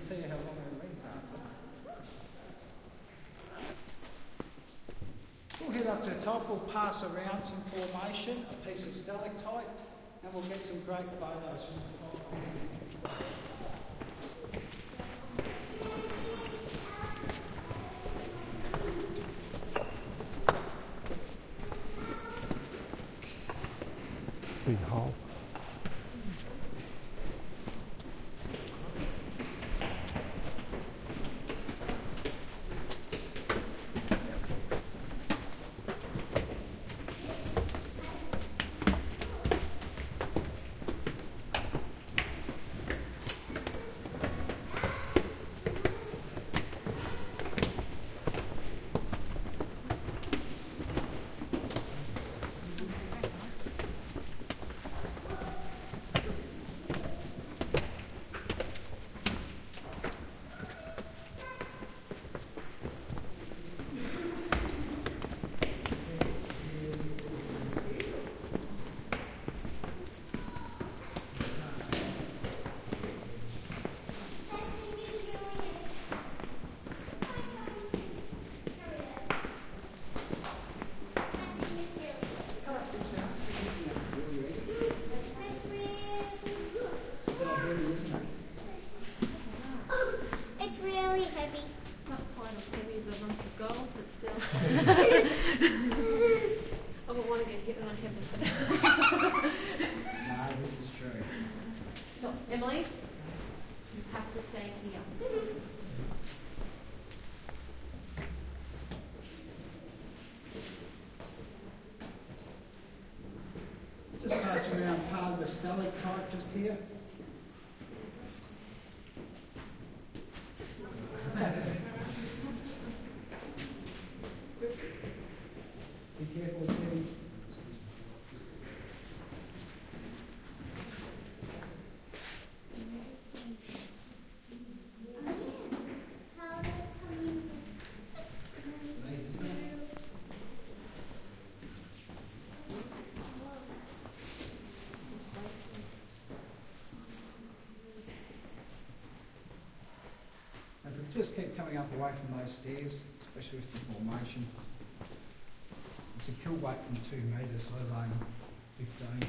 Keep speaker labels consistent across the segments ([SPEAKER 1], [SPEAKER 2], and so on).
[SPEAKER 1] see how long her legs are. We'll head up to the top, we'll pass around some formation, a piece of stalactite, and we'll get some great photos from the top.
[SPEAKER 2] Big hole.
[SPEAKER 3] It's really heavy.
[SPEAKER 4] Not quite as heavy as a lump of gold, but still. I would want to get hit and I haven't.
[SPEAKER 1] No, this is true.
[SPEAKER 4] Stop. Emily, you have to stay here.
[SPEAKER 1] Just pass around part of a stalactite just here. Be careful, Timmy.
[SPEAKER 3] How did it come in?
[SPEAKER 1] And if we just keep coming up away from those stairs, especially with the formation, it's a kill weight from 2 metres, let alone 15.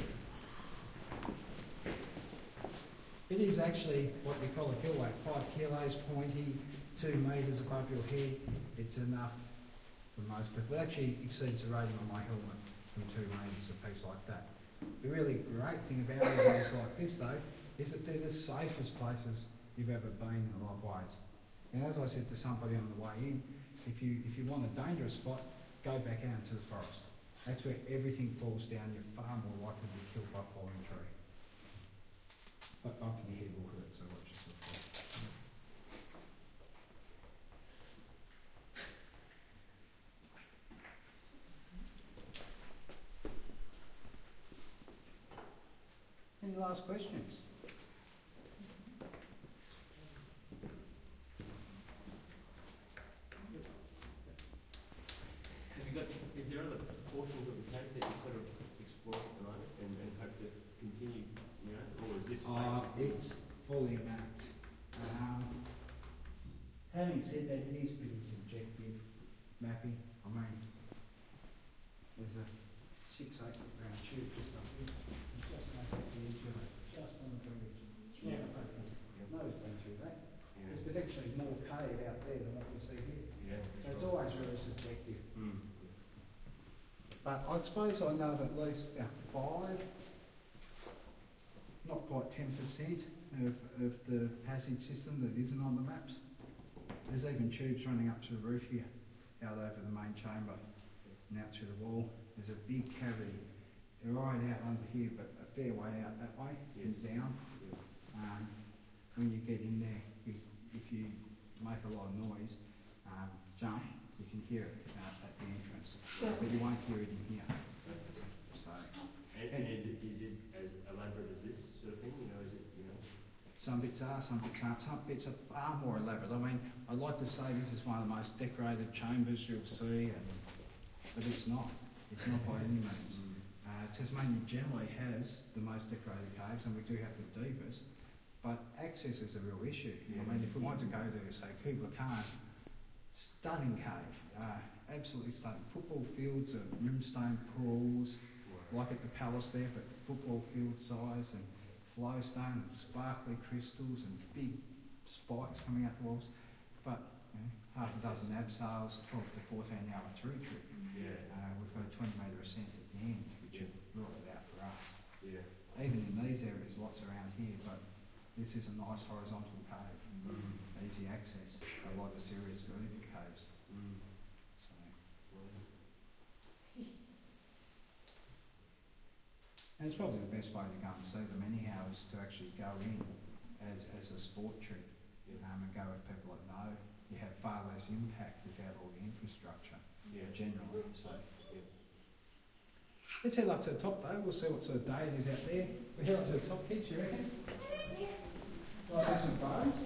[SPEAKER 1] It is actually what we call a kill weight, 5 kilos, pointy, 2 metres above your head. It's enough for most people. It actually exceeds the rating on my helmet from 2 metres, a piece like that. The really great thing about areas like this though, is that they're the safest places you've ever been in a lot of ways. And as I said to somebody on the way in, if you want a dangerous spot, go back out into the forest. That's where everything falls down. You're far more likely to be killed by a falling tree. But bumping your head will hurt, so watch yourself. Any last questions?
[SPEAKER 5] Is there other portions of the cave that you sort of explore at the moment and hope to continue, you know, or is this
[SPEAKER 1] It's fully mapped. Having said that, it is pretty subjective mapping. I mean, there's a 6-8 foot round tube just up here. It's just right at the edge of it, just on the bridge. It's right up there. Nobody's been through that. There's potentially more cave out there than what we see here.
[SPEAKER 5] Yeah,
[SPEAKER 1] So it's always really subjective.
[SPEAKER 5] Mm.
[SPEAKER 1] But I suppose I know of at least about 5, not quite 10% of the passage system that isn't on the maps. There's even tubes running up to the roof here, out over the main chamber, and out through the wall. There's a big cavity right out under here, but a fair way out that way and down. When you get in there, if you make a lot of noise, jump, you can hear it at the entrance, but you won't hear it in here. So,
[SPEAKER 5] and is it as elaborate as this sort of thing? You know, is it, you know?
[SPEAKER 1] some bits are, some bits aren't. Some bits are far more elaborate. I mean, I'd like to say this is one of the most decorated chambers you'll see, but it's not. It's not by any means. Tasmania generally has the most decorated caves, and we do have the deepest. But actually, access is a real issue. I mean, if we want to go to, say, Kubla Khan, stunning cave, absolutely stunning. Football fields of rimstone pools, like at the palace there, but football field size, and flowstone and sparkly crystals and big spikes coming out the walls. But half a dozen abseils, 12 to 14 hour through trip. We've got a 20-metre ascent at the end, which would rule it out for us. Even in these areas, lots around here, but this is a nice horizontal cave, easy access. A lot of serious vertical caves. So, and it's probably the best way to go and see them anyhow, is to actually go in as a sport trip, and go with people that know. You have far less impact without all the infrastructure generally. So let's head up to the top though. We'll see what sort of day it is out there. We head up to the top, kids, you reckon? Like there's some bones.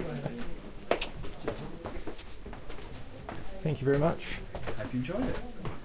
[SPEAKER 2] Thank you very much.
[SPEAKER 1] Hope you enjoyed it.